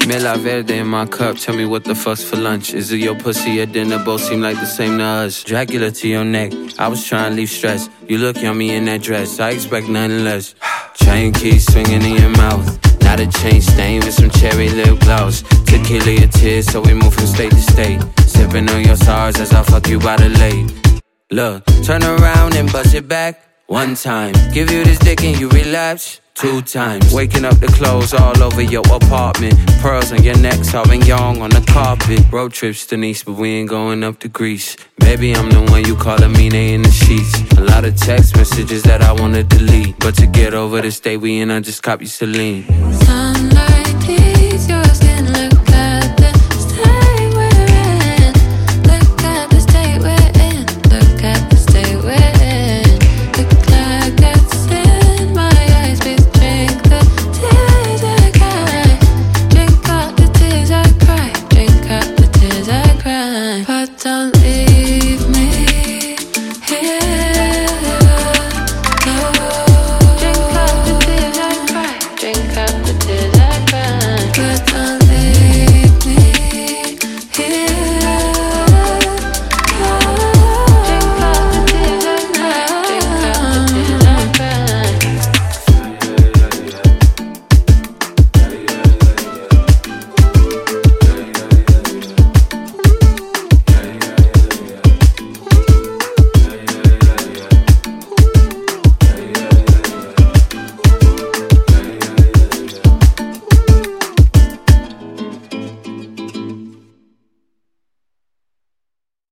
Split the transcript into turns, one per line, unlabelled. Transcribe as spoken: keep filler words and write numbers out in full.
Mela Verde in my cup, tell me what the fuck's for lunch. Is it your pussy or dinner? Both seem like the same to us. Dracula to your neck, I was trying to leave stress. You look yummy in that dress, I expect nothing less. Chain keys swinging in your mouth. Not a chain stain with some cherry lip gloss. Tequila your tears, so we move from state to state. Sipping on your stars as I fuck you by the lake. Look, turn around and bust it back. One time, give you this dick and you relapse. Two times, waking up the clothes all over your apartment. Pearls on your neck, Sauvignon on the carpet. Road trips to Nice, but we ain't going up to Greece. Baby, I'm the one you call Amina in the sheets. A lot of text messages that I wanna delete, but to get over this day we in, I just copy Celine.